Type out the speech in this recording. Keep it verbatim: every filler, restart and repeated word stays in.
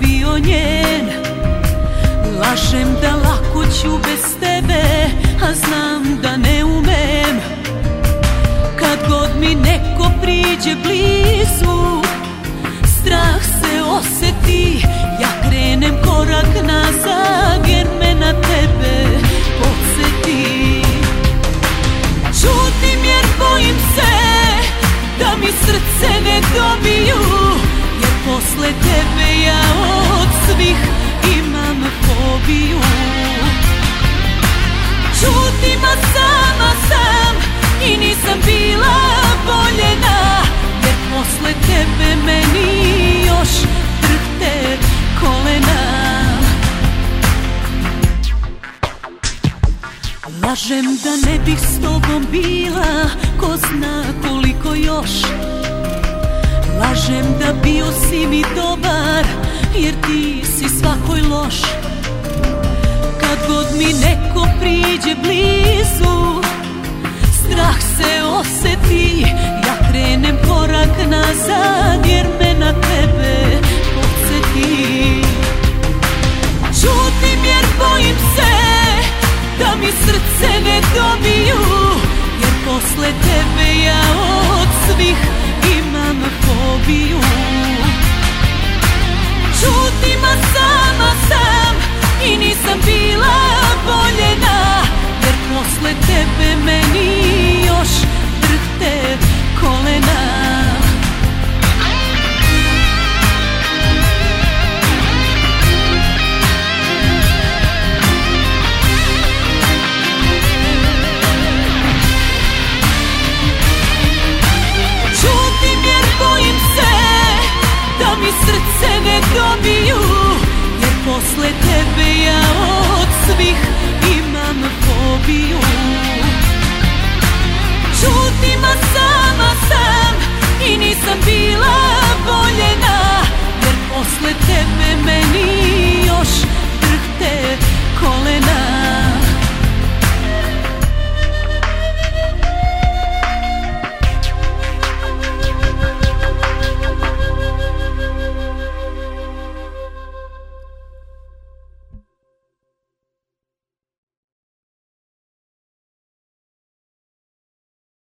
bio njen. Lažem da lako ću bez tebe, a znam da ne umem. Kad god mi neko priđe blizu, strah se oseti, ja krenem korak nazad, jer me na tebe podsjeti. Čutim jer bojim se da mi srce ne dobiju, jer posle tebe ja od svih imam fobiju. Čutim, a sama sam i nisam bila voljena, jer posle tebe meni još drhte kolena. Lažem da ne bih s tobom bila, ko zna koliko još. Lažem da bio si mi dobar, jer ti si svakoj loš. Kad god mi neko priđe blizu, strah se oseti, ja krenem korak nazad, jer me na tebe podsjeti. Čutim jer bojim se da mi srce ne dobiju, jer posle tebe ja od svih imam fobiju. Čutim, a sama sam i nisam bila voljena, jer posle tebe meni još drhte kolena. Srce ne dobiju, jer posle tebe ja od svih imam fobiju. Čutim, a sama sam i nisam bila voljena, jer posle tebe meni